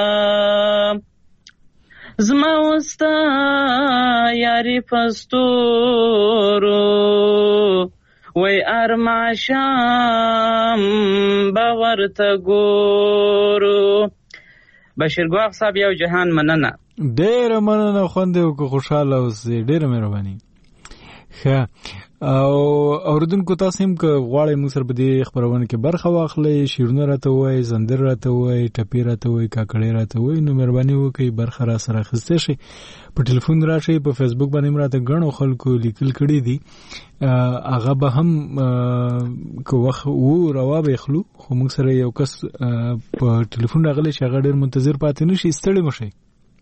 زما وستا یاري پستورو وی ارماشام باورته ګورو. بشیر ګواخ صاحب یو جهان مننه. ډېره مننه خوندې وکړه خوشحاله اوسې ډېره مهرباني. ښه او اوریدونکو تاسو هم که غواړئ موږ سره په دې خپرونه کې برخه واخلئ شعرونه راته ووایئ سندرې راته ووایئ ټپې راته ووایئ کاکړۍ راته ووایئ نو مهرباني وکړئ برخه را سره اخیستی شئ. په ټلیفون راشئ په فیسبوک باندې هم راته ګڼو خلکو لیکل کړي دي هغه به هم که وخت و روا به اخلو خو موږ سره یو کس په ټلیفون راغلی چې هغه ډېر منتظر پاتې نه شي ستړي مه شئ.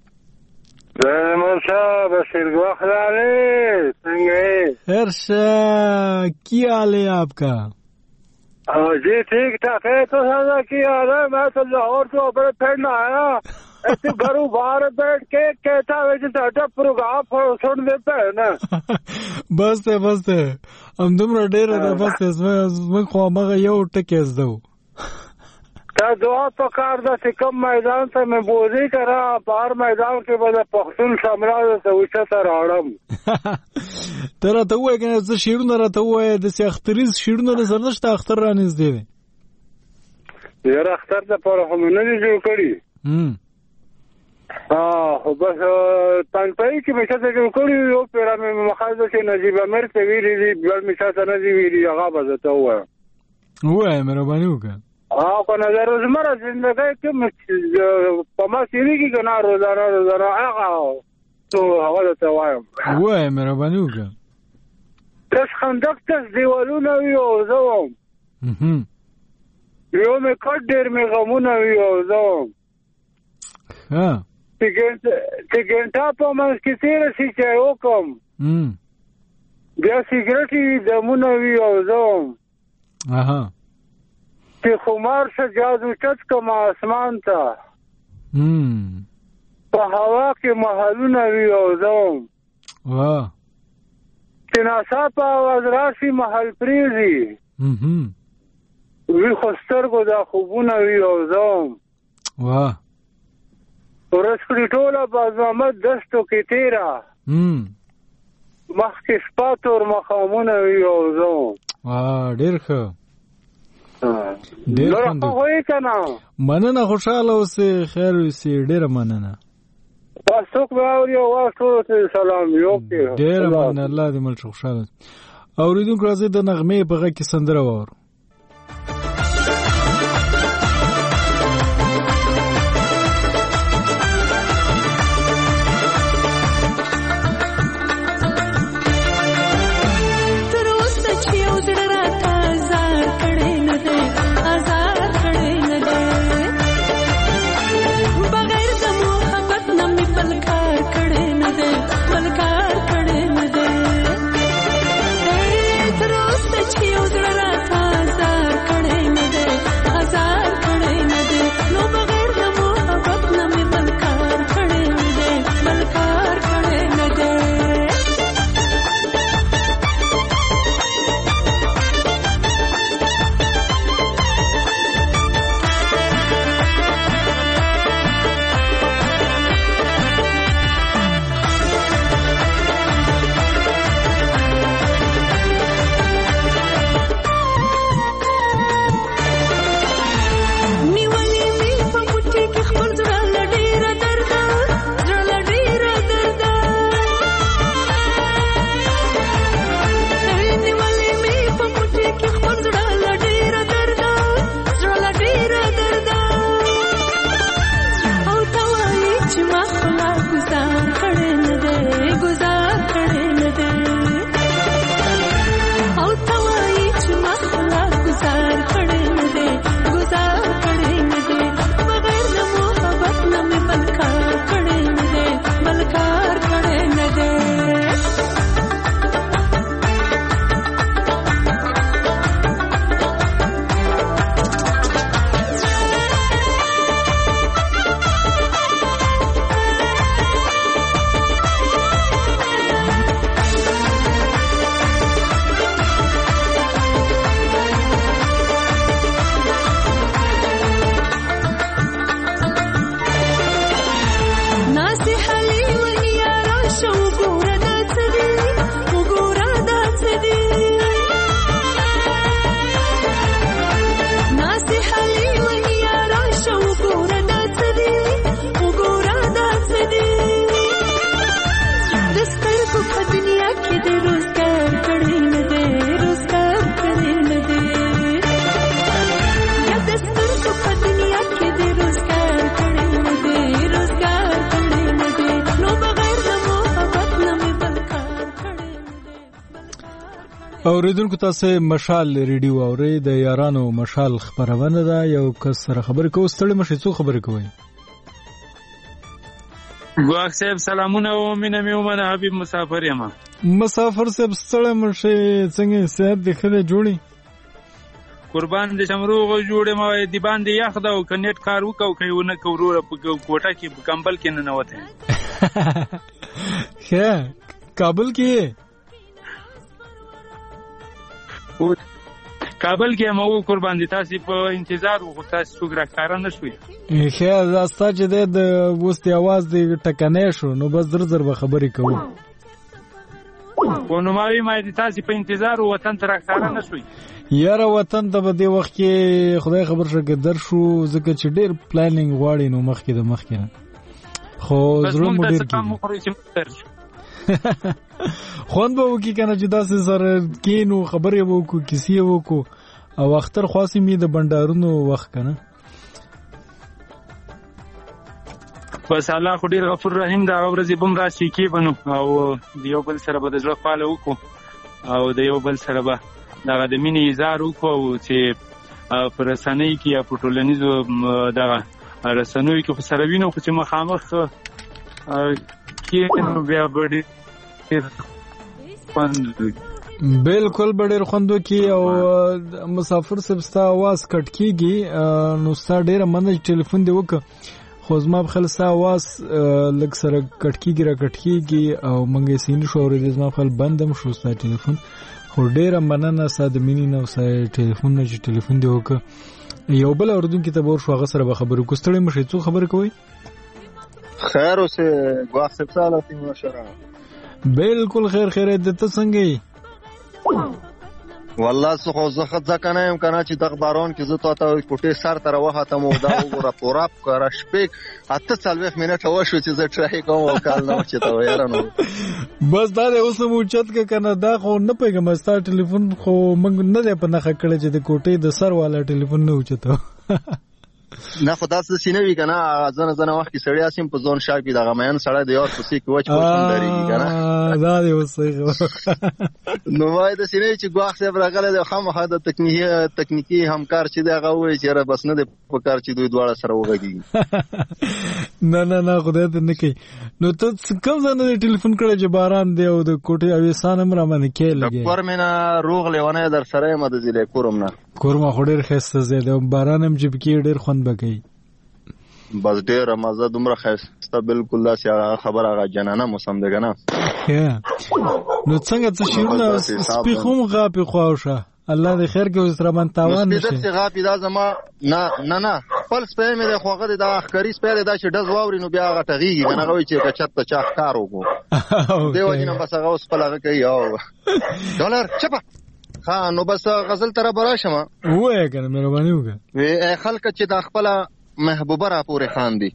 موسا بشیر گواخ لالے سنگے ارشا کیا حال ہے آپ کا؟ جی ٹھیک ٹھاک ہے. تو سازا کیا حال ہے؟ میں تو لاہور تو اپنے پھرنا آیا ایسے گھروں باہر بیٹھ کے کہتا ویسے ساٹا پروگرام سن دیتا ہے نا. بس ہے بس ہے ہم تمہارا ڈیر ہے بس ہے میں خواہ مگا یو ٹکیز دو تا دعا پکار دا چې کم میدان ته مې بوزي کرا بار میدان کې به د پښتون شملا ته وچته راړم. ته راته ووایه که نه څه شعرونه راته ووایه داسې اختریز شعرونه درسره نشته اختر رانږدې دی. یاره اختر دپاره خو مې نه دي جوړ کړي خو بس تنګپایي کې مې چاته جوړ کړي یو پیره مې مخاز ده چې نجیب امیر ته ویلي دي بل مې چاته نه دي ویلي هغه به زه ته ووایم. ووایه مهرباني وکړه. ها په نظر روزمره زندګۍ کې په ما تېرېږي که نه روزانه روزانه هغه تو هغه درته وایم. ووایه مهرباني وکړه. تش خندق تش دیوالونه وي او زه وم یو مې کټ ډېر مې غمونه وي او زه وم چې ګنټه په منځ کې تېره شي چای وکړم بیا سګرټ یې دمونه وي او زه وم چې خمار شه جادو چت کم آسمان ته په هوا کې محلونه وي او زه وم چې ناڅاپه اواز راشي محل پرېږدي وي خو سترګو دا خوبونه وي او زه وم ورځ کړي ټوله باز محمد دشتو کې تېره مخکې شپه تور مقامونه وي او زه وم. ډېر ښه ډېر مننه خوشحاله اوسې خیر اوسې ډېره مننه. څوک به اوري او واس ټولو ته سلام یوکې ډېره مننه الله دې مل خوشحاله. اورېدونکو راځئ د نغمې په غږ کې سندره واورو. Thank you. اوریدونکو تاسو مشال ریډیو اورئ د یارانو مشال خبرونه ده. یو کس سره خبرې کوو. ستړي مشي څو خبرې کوي؟ ګواښ صاحب سلامونه او مینه مې ومنه. حبیب مسافر یم. مسافر صاحب ستړي مشي څنګه صحت دې ښه دی جوړي؟ قربان دې شمروغ جوړې ما دی باندې یخ دا او کنیټ کار وکاو کوي ونه کوروره په کوټه کې په کمبل کې نه نوته. ښه کابل کې کابل کې مو قربان دي تاسو په انتظار وو تاسو څوک راکاره نشوي. ښه دا ستاسو د وستي आवाज دی ټکنه شو نو بس در در به خبرې کوو. ونه ماوي ما دي تاسو په انتظار وطن تر راکاره نشوي. یاره وطن ته به دی وخت کې خدای خبر شګ در شو ځکه چې ډیر پلانینګ واړی نو مخ کې د مخ کې خو زړه مو ډیر کې خوند به وکي کنه چې داسې سره کینو خبرې وکړو کیسې وکړو او اختر خاصی می د بندارونو وخت کنه. بس الله خو ډیر غفور رحیم دا ورځې بم راشي کې بنو او دیو بل سره به د ځړ خاله وکړو او دیو بل سره به دا د مینې اظهار وکړو چې پر رسنۍ کې یا په ټولنیزو دغه رسنیو کې خو سره وینو خو چې مخامخ کې نو بیا بډې بالکل بډیر خوندو کې او مسافر سبستا आवाज کټ کیږي نو ستا ډیر منځ ټلیفون دی وک خو زما بخل ستا आवाज لګ سره کټ کیږي را کټ کیږي او منګې سین شو ورې زما بخل بندم شو ستا ټلیفون خو ډیر مننه ساده مینې نو ستا ټلیفون نه چې ټلیفون دی وک یو بل اوردونکو ته ور شو هغه سره به خبرو کوستړې مشي څو خبر کوي. خیر اوسه ګواښ صاحب سلامتی مشره. بالکل خیر خیر دې ته څنګه یې؟ والله څه خو زه ځکه نه یم کنه چې د اخبارون کې زه ته کوټې سر تر وخته مو دا وګوره پوراب کړه شپې اته څلوېښت منټه وشو چې زه ټرای کوم او کال نه چې ته وایره نو بس دا اوس مو چت کې کنه دا خو نه پیګم ستا ټلیفون خو موږ نه دی په نخښه کړی چې د کوټې د سر والا ټلیفون نه اوچته نه خدا څه سینوي کنه ځنه ځنه وخت کې سړیا سیم په ځون شاګي دغه مېن سړی د یار پسې کې وچ پوښتنه لري کنه دا دی وسه نو وای د سینې چې ګواښ صاحب راغله د خامخا د تکنیکی تکنیکی همکار چې دغه وای چې را بس نه د په کار چې دوی دواړه سره وغږي. نه نه نه خدای ته نه کوي. نو ته کوم ځای نه ټلیفون کړی چې باران دی او د کوټې اوسان هم را باندې کې لګي د کورمنه روغ لیونه در سره مده زیله کورم نه کورما خډیر خسته زیاده باران هم چې کې ډیر خوند بګي بس ډیر مزه دومره خسته بالکل دا خبره غا جنانه موسم دغه نه. نو څنګه څه شیونه سپی خوم غاپی خواوشه الله دې خیر کې اوس را من تاوان نشي. سپی دې غاپی دا زما نه نه نه خپل سپی مې د خوغه د اخکری سپی دا چې دز واوري نو بیا غټغيږي کنه غوي چې کچت ته چا کار وکړو دیو جن بس هغه اوس په لغه کوي او ډالر چپا ها نو بس غزل تر براشم وای کنه مهرباني وکړه وی خلک چې د خپل محبوبه را پورې خان دي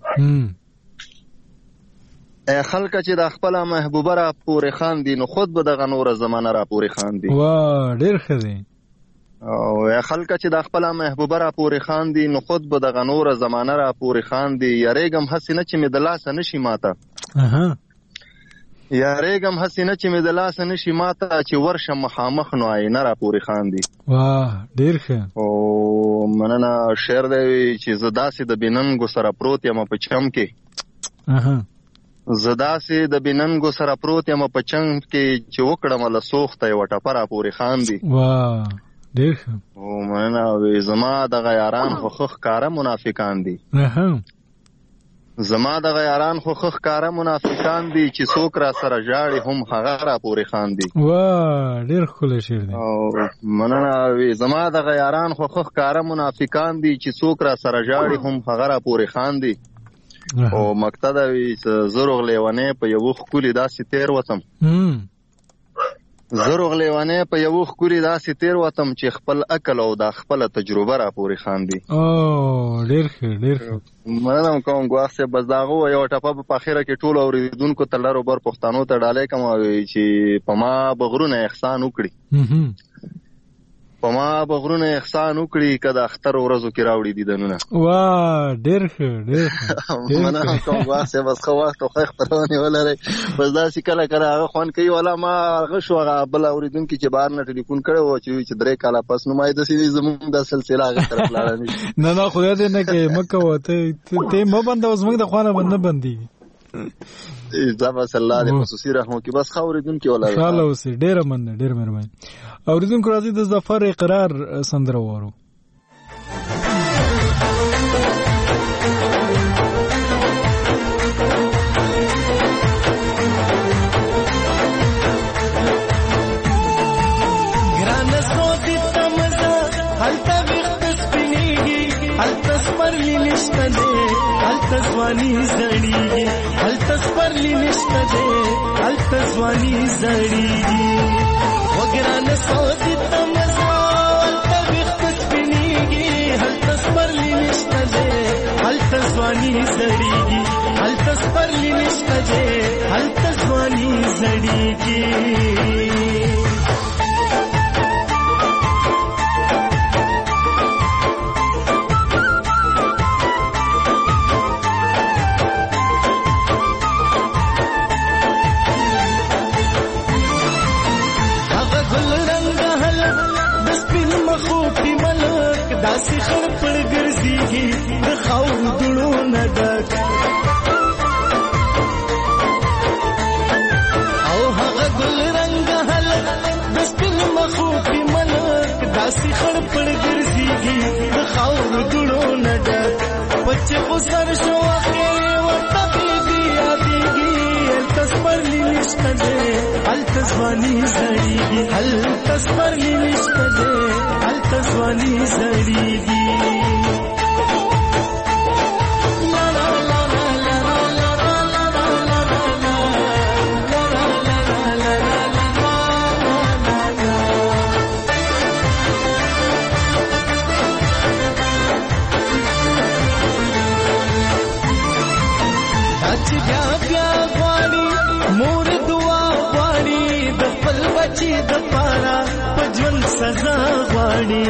خلک چې د خپل محبوبه را پورې خان دي نو خود به دغه نور زمانه را پورې خان دي. واه ډیر ښه دی. او خلک چې د خپل محبوبه را پورې خان دي نو خود به دغه نور زمانه را پورې خان دي. یریګم حسینه چې مې د لاس نشي ماته اها یریګم حسینه چې مې د لاس نشي ماته چې ورشم مخامخ نو عینه را پورې خان دي. واه ډیر ښه. او مننه شعر دی چې زداسي د بیننګو سره پروت یم په چم کې اها زداسي د بیننګو سره پروت یم په چم کې چې وکړم له سوخته یو ټپره پورې خان دي. واه ډیر ښه. او مننه زما د غیاران خو خخ کاره منافقان دي. اها زما د غیاران خو خخ کاره منافقان دي چې څوک را سره ژاړي هم هغه را پورې خان دي. واه ډیر ښکلی شعر دی. او مننه زما د غیاران خو خخ کاره منافقان دي چې څوک را سره ژاړي هم هغه را پورې خان دي. او مقصد وی زروغ لیوانه په یو خولي داسې تیر وتم زروغ لیوانه په یو خولي داسې تیر وتم چې خپل عقل او د خپل تجربه را پورې خان دي. او ډیر ښه ډیر ښه. مننه کوم ګواښ صاحب بس داغه یو ټپه په اخره کې ټول اوریدونکو ته لارو بر پښتنو ته ډالې کوم چې په ما بغرونه احسان وکړي په ما به غرونه احسان وکړي که د اختر ورځو کې راوړي دیدنونه. وا ډېر ښه ډېر ښه مننه کوم واسه بس خو وخت خو خبرونه ولري بس دا چې کله کله هغه خوان کوي ولا ما هغه شو هغه بل اوریدونکو چې بهر نه ټلیفون کړو چې چې درې کاله پس نو ما د سې زموږ د سلسله هغه طرف لاړم. نه نه خدای دې نه کې مکه وته ته مې بنده اوس موږ د خوانه باندې بندي زما صلی الله علیه خصوصي رحمو کې بس خوریدونکو ولا ان شاء الله اوس ډېر مننه ډېر مهرباني. اوریدونکو راځي د ظفر اقرار سندره وورو. تزوانی زړیږي هل تسپرلی نشته ده هل تزوانی زړیږي وګران سودی تمزا هل تبخت سپینیږي هل تسپرلی نشته ده هل تزوانی زړیږي هل تسپرلی نشته ده هل تزوانی زړیږي. داسې خړ پړ ګرځيږي د خاور دړو نه ډک او هغه ګل رنگ هلک د سپین مخو په ملک داسې خړ پړ ګرځيږي د خاور دړو نه ډک بچ خو سر شو اخر ورته بيبي ياديږي تسپرلی نشته ده هل تزوانی زړیږي هل تسپرلی نشته ده هل تزوانی زړیږي. د پارا پجون سزا غواړي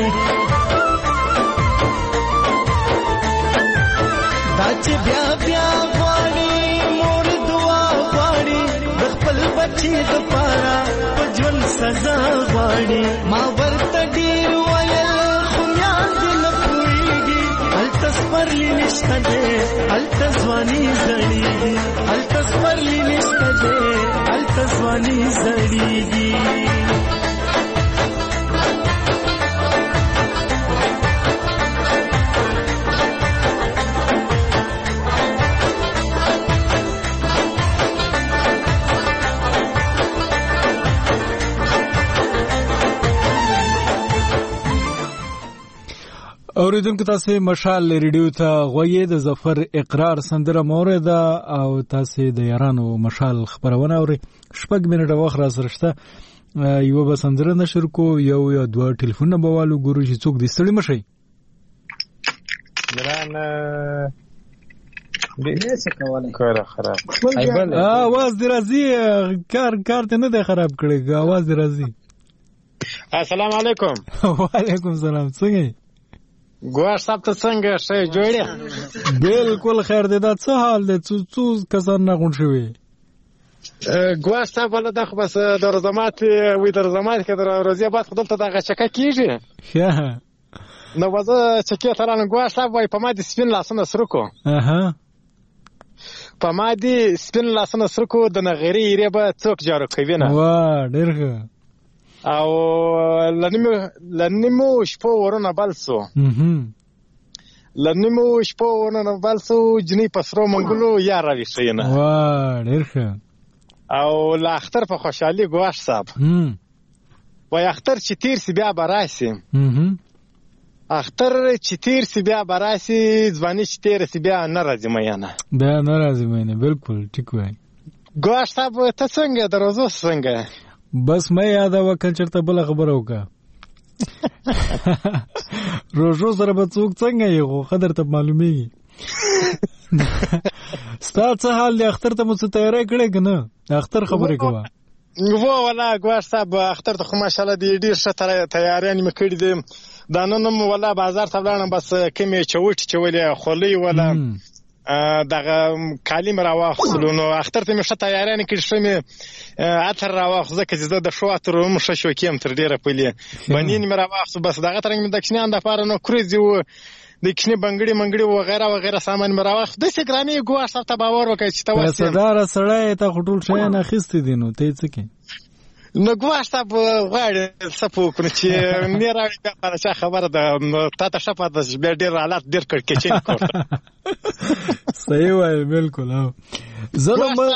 دا چې بیا بیا غواړي مور دعا غواړي د خپل بچي د پارا پجون سزا غواړي ما ورته ډیر ویل خو یاد نه پوهیږي هل تسپرلی نشته ده هل تزوانی زړیږي هل تسپرلی نشته ده هل تزوانی زړیږي. اوریدونکو تاسو مشال ریډیو ته غوږی د ظفر اقرار سندره موریده او تاسو د یارانو مشال خبرونه اوري. شپږ منټه وخت را سره شته یو به سندره نشر کو یو یا دوه ټلیفون به والو ګورو چې څوک دې ستړي مشي. ګران به څه کوله کار خراب اواز دې راځي کار کار ته نه دی خراب کړی اواز دې راځي. السلام علیکم. وعلیکم السلام. څنګه ګوار صاحب ته څنګه شې جوړه؟ بالکل خیر دی. دا څه حال دی؟ څو څو کسان نه غون شوي؟ ګوار صاحب ول د خو بس د رزمات وې د رزمات کې د روزي بعد خپل ته دغه چکه کیږي. ها نو وځه چکه ترانه ګوار صاحب وای په ما دي سپین لاسونه سرکو. اها په ما دي سپین لاسونه سرکو د نغری یې به څوک جارو کوي نه. وا ډېر ښه. او لنیمو لنیمو شپو ورونه بلسو لنیمو شپو ورونه بلسو جنې پسرو منګلو یا راوي شینه. وا ډېر ښه. او لا اختر په خوشحالي ګواش صاحب وای اختر چې تیر سی بیا براسي اختر چې تیر سی بیا براسي ځواني چې تیر سی بیا نه راځي مې نه بیا نه راځي مې نه. بالکل ټیک وای ګواش صاحب ته څنګه دروازه څنګه بس مې یاد وکړ چرته بل خبره وکړه. روزو سره به څوک څنګه یو خبر ته معلومیږي. ستا څه حال دی؟ اختر ته مو څه تیاری کړی که نه؟ اختر خبرې کوه. و ولا ګواښ صاحب اختر ته خو ماشاءالله دی ډیر ښه تیاریانې مې کړي دي. دا نن هم ولا بازار ته ولاړم بس کومې چوټې چولې خولۍ ولا دغه کالي مې راواخیستلو نو اختر ته مې ښه تیاریانې کړي ښه مې عطر راواخیست ځکه چې زه د ښو عطرو هم ښه شوقي یم تر ډېره پلې بنین مې راواخیستو بس دغه ترنګ مې د کوچنیانو دپاره نو کروزې وو د کوچني بنګړي منګړي وغیره وغیره سامان مې راواخیست داسې ګرانې ګواښ صاحب ته باور وکړئ چې ته وس پیسهداره سړی ته خو ټول شیان اخیستي دي نو ته یې څه کوې نو ګواښ صاحب غواړي څه پوه وکړو چې نه راوړي بیا په چا خبره ده تا ته ښه پته چې بیا ډېر حالات ډېر کړکېچن کړ صحیح وایي بالکل زه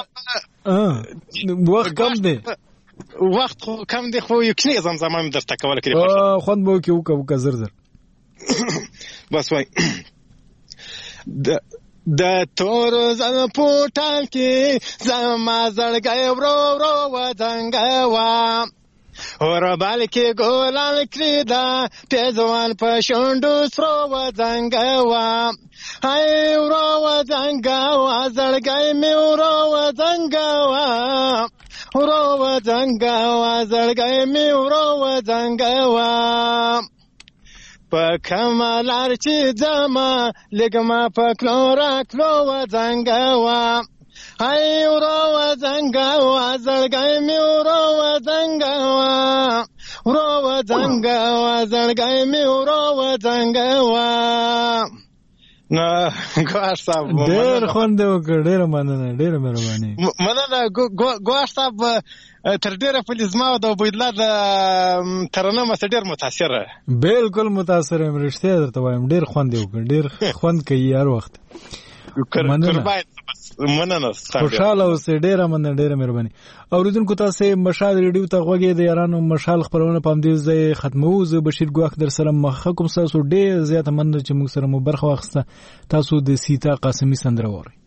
وخت کم دی وخت خو کم دی خو یو کوچنۍ زمزمه مې درته کوله کړې خوند به وکړي وکړه وکړه زر زر بس وای د تور زن پوټال کې زما زړګی ورو ورو وځنګوا اور بالکې ګلان کړي دا تیزوان په شونډو سرو وځنګوا هاي ورو وځنګوا زړګی مې ورو وځنګوا ورو وځنګوا زړګی مې ورو وځنګوا په کمالار چې ځما لګما په کلو را کلو وځنګوا هاي ورو وځنګوا زړګی مې ورو وځنګوا ورو وځنګوا زړګی مې ورو وځنګوا نو ګواښ صاحب ډېر خوند وکړ ډېره مننه ډېره مهرباني مننه ګواښ صاحب تر ډېره پلې زما او د عبیدالله د ترنمه څه ډېر متاثره بالکل متاثره یم رښتیا درته وایم ډېر خوند یې وکړ ډېر خوند کوي هر وخت مننه خوشحاله اوسئ ډېره مننه ډېره مهرباني اورېدونکو تاسې مشال ریډیو ته غوږ د یارانو مشال خپرونه په همدې ځای ختموو زه بشیر ګواښ در سره مخه کوم ستاسو ډېر زیاته مننه چې موږ سره مو برخه واخیسته تاسو د سیتا قاسمي سندره واورئ